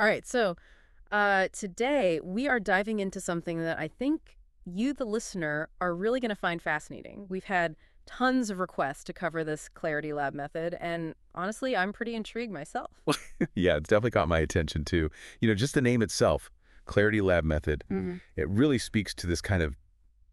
All right, so today we are diving into something that I think you, the listener, are really going to find fascinating. We've had tons of requests to cover this Clarity Lab method, and honestly, I'm pretty intrigued myself. Yeah, it's definitely caught my attention too. Just the name itself, Clarity Lab Method, Hmm. it really speaks to this kind of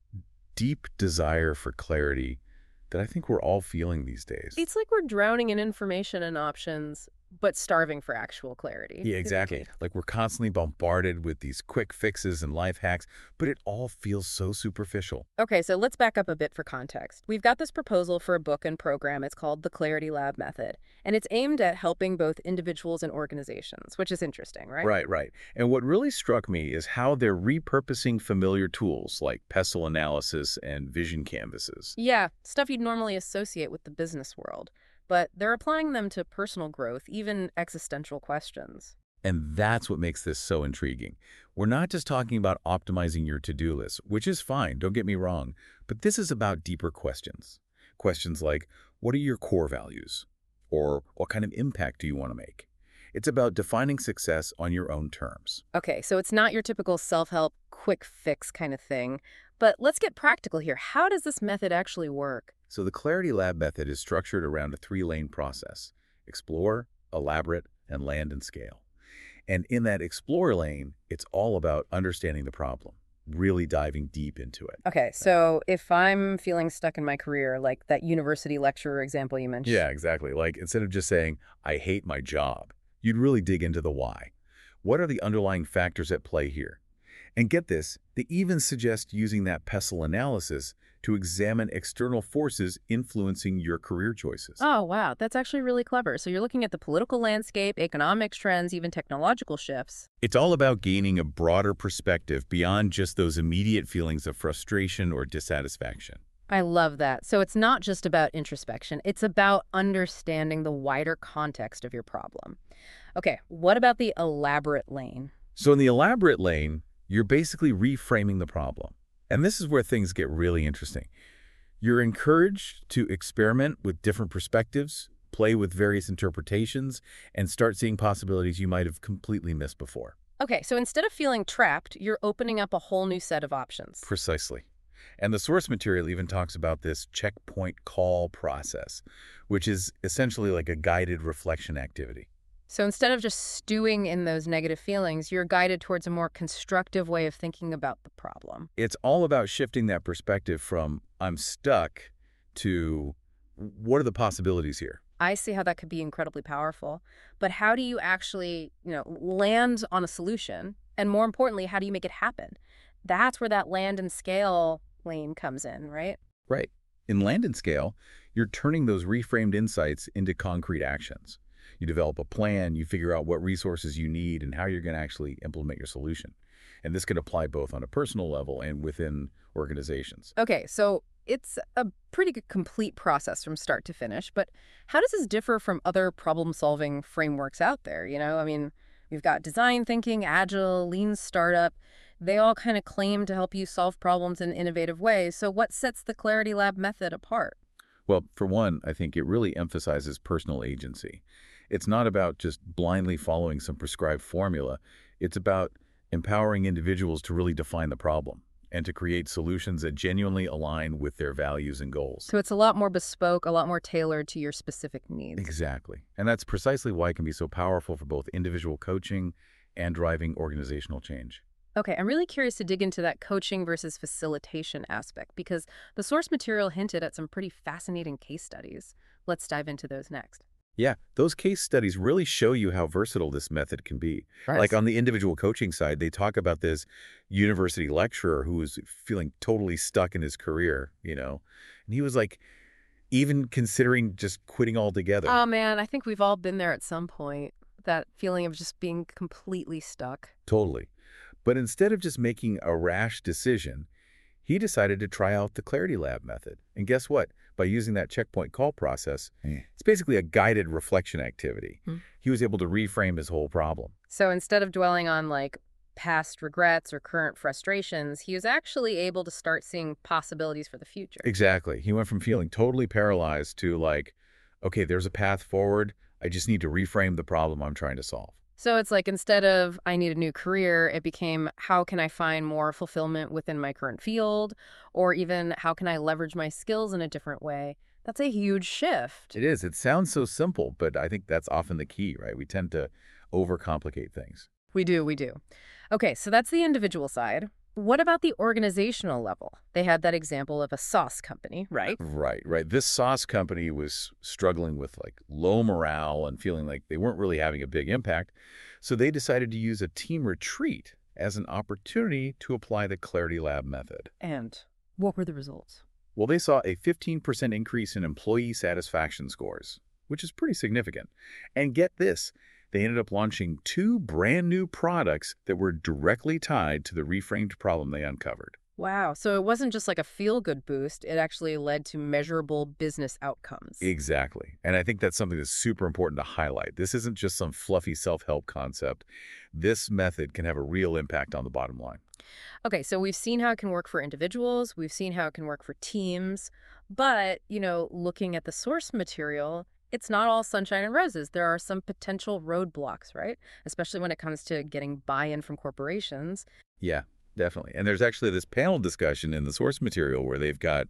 deep desire for clarity that I think we're all feeling these days. It's like we're drowning in information and options, but starving for actual clarity. Yeah, exactly. Like we're constantly bombarded with these quick fixes and life hacks, but it all feels so superficial. Okay, so let's back up a bit for context. We've got this proposal for a book and program. It's called the Clarity Lab Method, and it's aimed at helping both individuals and organizations, which is interesting, right? Right, right. And what really struck me is how they're repurposing familiar tools like pestle analysis and vision canvases. Yeah, stuff you'd normally associate with the business world, but they're applying them to personal growth, even existential questions. And that's what makes this so intriguing. We're not just talking about optimizing your to-do list, which is fine, don't get me wrong, but this is about deeper questions. Questions like, what are your core values? Or what kind of impact do you want to make? It's about defining success on your own terms. Okay, so it's not your typical self-help, quick fix kind of thing, but let's get practical here. How does this method actually work? So the Clarity Lab method is structured around a three-lane process: explore, elaborate, and land and scale. And in that explore lane, it's all about understanding the problem, really diving deep into it. Okay, so if I'm feeling stuck in my career, like that university lecturer example you mentioned. Yeah, exactly. Like instead of just saying, I hate my job, you'd really dig into the why. What are the underlying factors at play here? And get this, they even suggest using that pestle analysis to examine external forces influencing your career choices. Oh, wow. That's actually really clever. So you're looking at the political landscape, economics trends, even technological shifts. It's all about gaining a broader perspective beyond just those immediate feelings of frustration or dissatisfaction. I love that. So it's not just about introspection, it's about understanding the wider context of your problem. Okay, what about the elaborate lane? So in the elaborate lane, you're basically reframing the problem. And this is where things get really interesting. You're encouraged to experiment with different perspectives, play with various interpretations, and start seeing possibilities you might have completely missed before. Okay, so instead of feeling trapped, you're opening up a whole new set of options. Precisely. And the source material even talks about this checkpoint call process, which is essentially like a guided reflection activity. So instead of just stewing in those negative feelings, you're guided towards a more constructive way of thinking about the problem. It's all about shifting that perspective from I'm stuck to what are the possibilities here? I see how that could be incredibly powerful. But how do you actually, land on a solution? And more importantly, how do you make it happen? That's where that land and scale lane comes in, right? Right. In land and scale, you're turning those reframed insights into concrete actions. You develop a plan, you figure out what resources you need and how you're going to actually implement your solution. And this can apply both on a personal level and within organizations. Okay, so it's a pretty good complete process from start to finish, but how does this differ from other problem-solving frameworks out there? I mean, we've got design thinking, agile, lean startup. They all kind of claim to help you solve problems in innovative ways. So what sets the Clarity Lab method apart? Well, for one, I think it really emphasizes personal agency. It's not about just blindly following some prescribed formula. It's about empowering individuals to really define the problem and to create solutions that genuinely align with their values and goals. So it's a lot more bespoke, a lot more tailored to your specific needs. Exactly. And that's precisely why it can be so powerful for both individual coaching and driving organizational change. Okay, I'm really curious to dig into that coaching versus facilitation aspect because the source material hinted at some pretty fascinating case studies. Let's dive into those next. Yeah, those case studies really show you how versatile this method can be. Like Right. on the individual coaching side, they talk about this university lecturer who was feeling totally stuck in his career. And he was like even considering just quitting altogether. Oh man, I think we've all been there at some point. That feeling of just being completely stuck. Totally. But instead of just making a rash decision, he decided to try out the Clarity Lab method. And guess what? By using that checkpoint call process, it's basically a guided reflection activity. Hmm. He was able to reframe his whole problem. So instead of dwelling on like past regrets or current frustrations, he was actually able to start seeing possibilities for the future. Exactly. He went from feeling totally paralyzed to like, okay, there's a path forward. I just need to reframe the problem I'm trying to solve. So it's like instead of I need a new career, it became how can I find more fulfillment within my current field? Or even how can I leverage my skills in a different way? That's a huge shift. It is. It sounds so simple, but I think that's often the key, right? We tend to overcomplicate things. We do, we do. Okay, so that's the individual side. What about the organizational level? They had that example of a sauce company, right? Right, right. This sauce company was struggling with like low morale and feeling like they weren't really having a big impact. So they decided to use a team retreat as an opportunity to apply the Clarity Lab method. And what were the results? Well, they saw a 15% increase in employee satisfaction scores, which is pretty significant. And get this, they ended up launching 2 brand new products that were directly tied to the reframed problem they uncovered. Wow, so it wasn't just like a feel-good boost, it actually led to measurable business outcomes. Exactly. And I think that's something that's super important to highlight. This isn't just some fluffy self-help concept. This method can have a real impact on the bottom line. Okay, so we've seen how it can work for individuals, we've seen how it can work for teams, but, looking at the source material, it's not all sunshine and roses. There are some potential roadblocks, right? Especially when it comes to getting buy-in from corporations. Yeah, definitely. And there's actually this panel discussion in the source material where they've got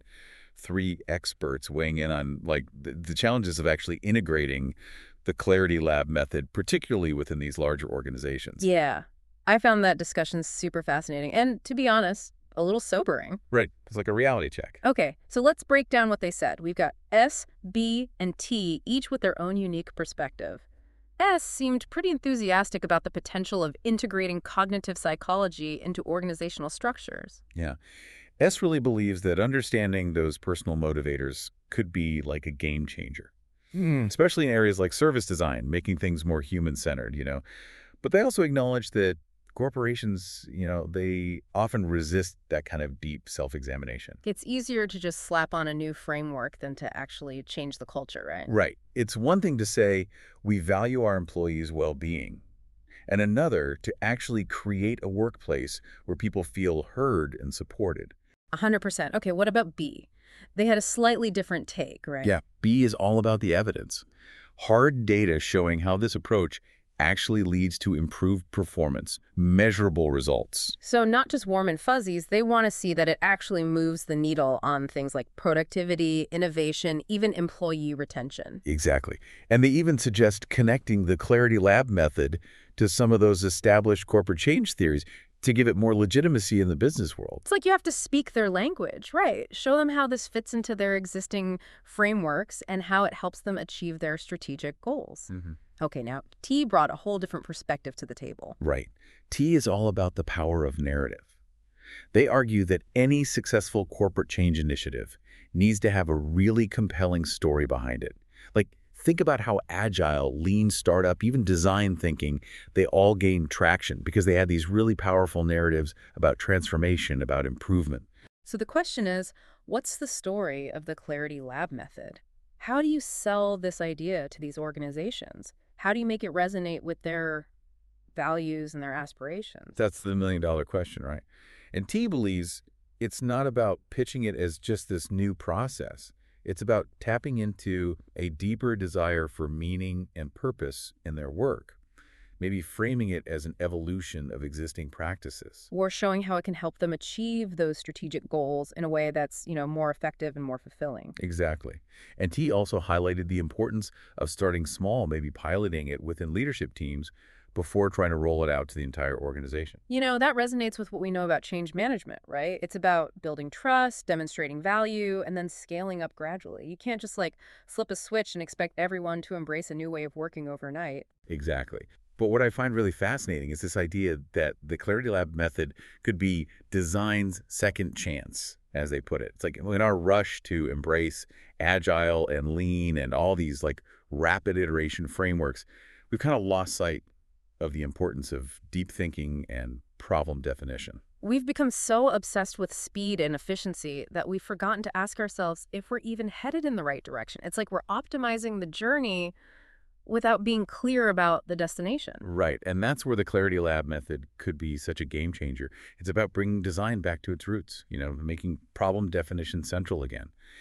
3 experts weighing in on like the challenges of actually integrating the Clarity Lab method, particularly within these larger organizations. Yeah, I found that discussion super fascinating and, to be honest, a little sobering. Right. It's like a reality check. Okay, so let's break down what they said. We've got S, B, and T, each with their own unique perspective. S seemed pretty enthusiastic about the potential of integrating cognitive psychology into organizational structures. Yeah. S really believes that understanding those personal motivators could be like a game changer, especially in areas like service design, making things more human-centered. But they also acknowledge that corporations, they often resist that kind of deep self-examination. It's easier to just slap on a new framework than to actually change the culture, right? Right. It's one thing to say we value our employees' well-being, and another to actually create a workplace where people feel heard and supported. 100%. Okay, what about B? They had a slightly different take, right? Yeah, B is all about the evidence. Hard data showing how this approach actually leads to improved performance, measurable results. So not just warm and fuzzies, they want to see that it actually moves the needle on things like productivity, innovation, even employee retention. Exactly. And they even suggest connecting the Clarity Lab method to some of those established corporate change theories to give it more legitimacy in the business world. It's like you have to speak their language, right? Show them how this fits into their existing frameworks and how it helps them achieve their strategic goals. Okay, now T brought a whole different perspective to the table. Right. T is all about the power of narrative. They argue that any successful corporate change initiative needs to have a really compelling story behind it. Like, think about how agile, lean startup, even design thinking, they all gained traction because they had these really powerful narratives about transformation, about improvement. So the question is, what's the story of the Clarity Lab method? How do you sell this idea to these organizations? How do you make it resonate with their values and their aspirations? That's the million-dollar question, right? And T believes it's not about pitching it as just this new process. It's about tapping into a deeper desire for meaning and purpose in their work, maybe framing it as an evolution of existing practices. Or showing how it can help them achieve those strategic goals in a way that's, more effective and more fulfilling. Exactly. And T also highlighted the importance of starting small, maybe piloting it within leadership teams before trying to roll it out to the entire organization. That resonates with what we know about change management, right? It's about building trust, demonstrating value, and then scaling up gradually. You can't just flip a switch and expect everyone to embrace a new way of working overnight. Exactly. But what I find really fascinating is this idea that the Clarity Lab method could be design's second chance, as they put it. It's like in our rush to embrace agile and lean and all these rapid iteration frameworks, we've kind of lost sight of the importance of deep thinking and problem definition. We've become so obsessed with speed and efficiency that we've forgotten to ask ourselves if we're even headed in the right direction. It's like we're optimizing the journey without being clear about the destination. Right, and that's where the Clarity Lab method could be such a game changer. It's about bringing design back to its roots, making problem definition central again.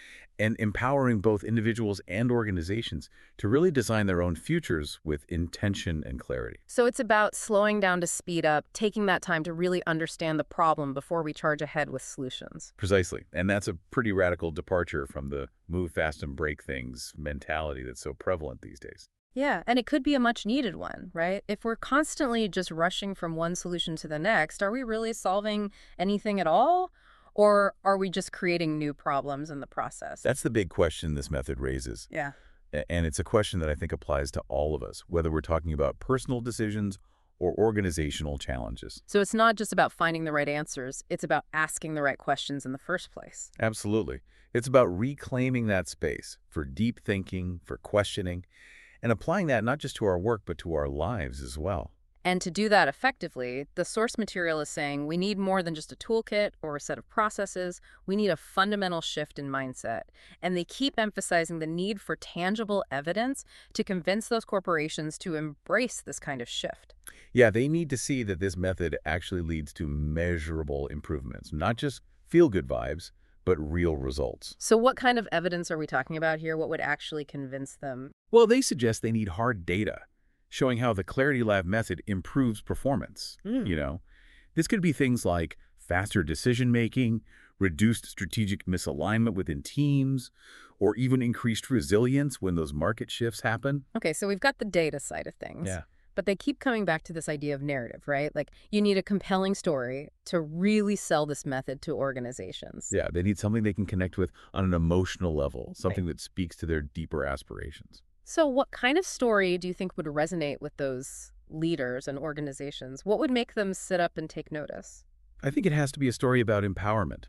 and empowering both individuals and organizations to really design their own futures with intention and clarity. So it's about slowing down to speed up, taking that time to really understand the problem before we charge ahead with solutions. Precisely. And that's a pretty radical departure from the move fast and break things mentality that's so prevalent these days. Yeah, and it could be a much needed one, right? If we're constantly just rushing from one solution to the next, are we really solving anything at all? Or are we just creating new problems in the process? That's the big question this method raises. Yeah. And it's a question that I think applies to all of us, whether we're talking about personal decisions or organizational challenges. So it's not just about finding the right answers, it's about asking the right questions in the first place. Absolutely. It's about reclaiming that space for deep thinking, for questioning, and applying that not just to our work, but to our lives as well. And to do that effectively, the source material is saying we need more than just a toolkit or a set of processes. We need a fundamental shift in mindset. And they keep emphasizing the need for tangible evidence to convince those corporations to embrace this kind of shift. Yeah, they need to see that this method actually leads to measurable improvements, not just feel-good vibes, but real results. So what kind of evidence are we talking about here? What would actually convince them? Well, they suggest they need hard data, showing how the Clarity Lab method improves performance. This could be things like faster decision-making, reduced strategic misalignment within teams, or even increased resilience when those market shifts happen. Okay, so we've got the data side of things. Yeah. But they keep coming back to this idea of narrative, right? Like you need a compelling story to really sell this method to organizations. Yeah, they need something they can connect with on an emotional level, something that speaks to their deeper aspirations. So what kind of story do you think would resonate with those leaders and organizations? What would make them sit up and take notice? I think it has to be a story about empowerment.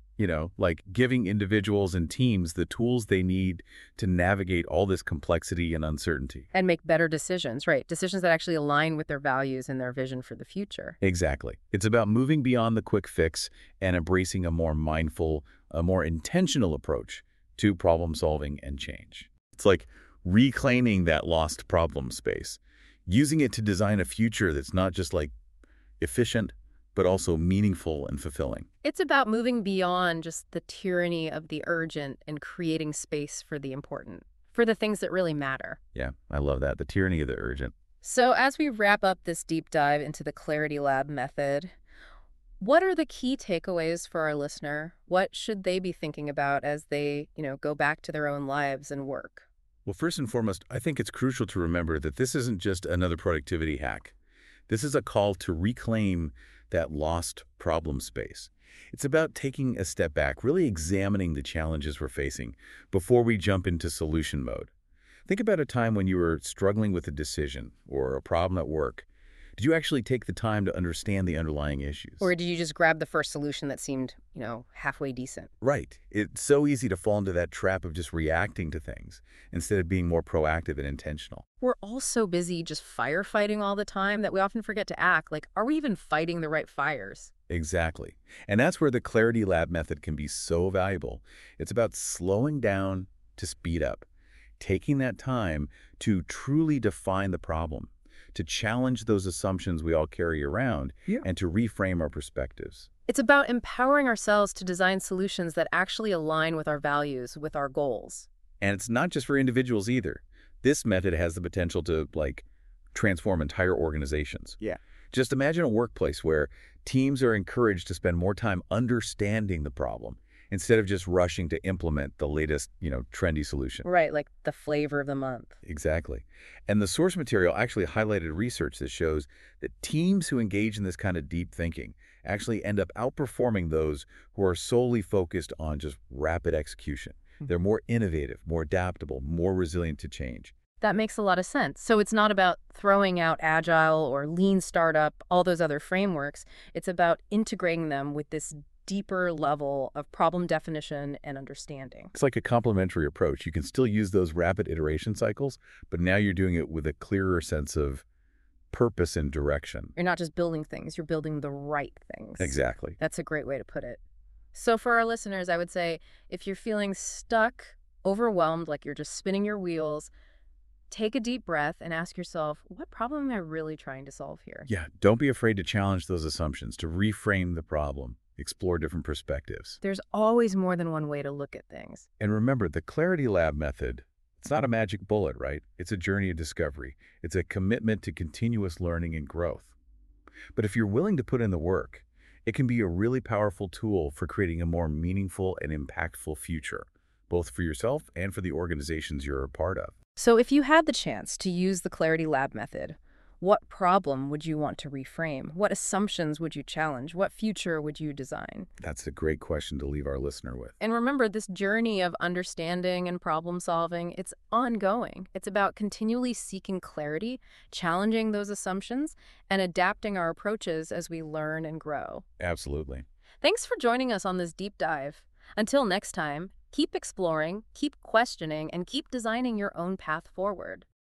Like giving individuals and teams the tools they need to navigate all this complexity and uncertainty. And make better decisions, right? Decisions that actually align with their values and their vision for the future. Exactly. It's about moving beyond the quick fix and embracing a more mindful, a more intentional approach to problem solving and change. It's like reclaiming that lost problem space, using it to design a future that's not just like efficient, but also meaningful and fulfilling. It's about moving beyond just the tyranny of the urgent and creating space for the important, for the things that really matter. Yeah, I love that. The tyranny of the urgent. So as we wrap up this deep dive into the Clarity Lab method, what are the key takeaways for our listener? What should they be thinking about as they, go back to their own lives and work? Well, first and foremost, I think it's crucial to remember that this isn't just another productivity hack. This is a call to reclaim that lost problem space. It's about taking a step back, really examining the challenges we're facing before we jump into solution mode. Think about a time when you were struggling with a decision or a problem at work. Did you actually take the time to understand the underlying issues? Or did you just grab the first solution that seemed, halfway decent? Right. It's so easy to fall into that trap of just reacting to things instead of being more proactive and intentional. We're all so busy just firefighting all the time that we often forget to act. Like, are we even fighting the right fires? Exactly. And that's where the Clarity Lab method can be so valuable. It's about slowing down to speed up, taking that time to truly define the problem, to challenge those assumptions we all carry around, and to reframe our perspectives. It's about empowering ourselves to design solutions that actually align with our values, with our goals. And it's not just for individuals either. This method has the potential to, transform entire organizations. Yeah. Just imagine a workplace where teams are encouraged to spend more time understanding the problem instead of just rushing to implement the latest, trendy solution. Right, like the flavor of the month. Exactly. And the source material actually highlighted research that shows that teams who engage in this kind of deep thinking actually end up outperforming those who are solely focused on just rapid execution. They're more innovative, more adaptable, more resilient to change. That makes a lot of sense. So it's not about throwing out agile or lean startup, all those other frameworks. It's about integrating them with this deeper level of problem definition and understanding. It's like a complementary approach. You can still use those rapid iteration cycles, but now you're doing it with a clearer sense of purpose and direction. You're not just building things, you're building the right things. Exactly. That's a great way to put it. So for our listeners, I would say if you're feeling stuck, overwhelmed, like you're just spinning your wheels, take a deep breath and ask yourself, what problem am I really trying to solve here? Yeah, don't be afraid to challenge those assumptions, to reframe the problem, explore different perspectives. There's always more than one way to look at things. And remember, the Clarity Lab method, it's not a magic bullet, right? It's a journey of discovery. It's a commitment to continuous learning and growth. But if you're willing to put in the work, it can be a really powerful tool for creating a more meaningful and impactful future, both for yourself and for the organizations you're a part of. So if you had the chance to use the Clarity Lab method, what problem would you want to reframe? What assumptions would you challenge? What future would you design? That's a great question to leave our listener with. And remember, this journey of understanding and problem solving, it's ongoing. It's about continually seeking clarity, challenging those assumptions, and adapting our approaches as we learn and grow. Absolutely. Thanks for joining us on this deep dive. Until next time, keep exploring, keep questioning, and keep designing your own path forward.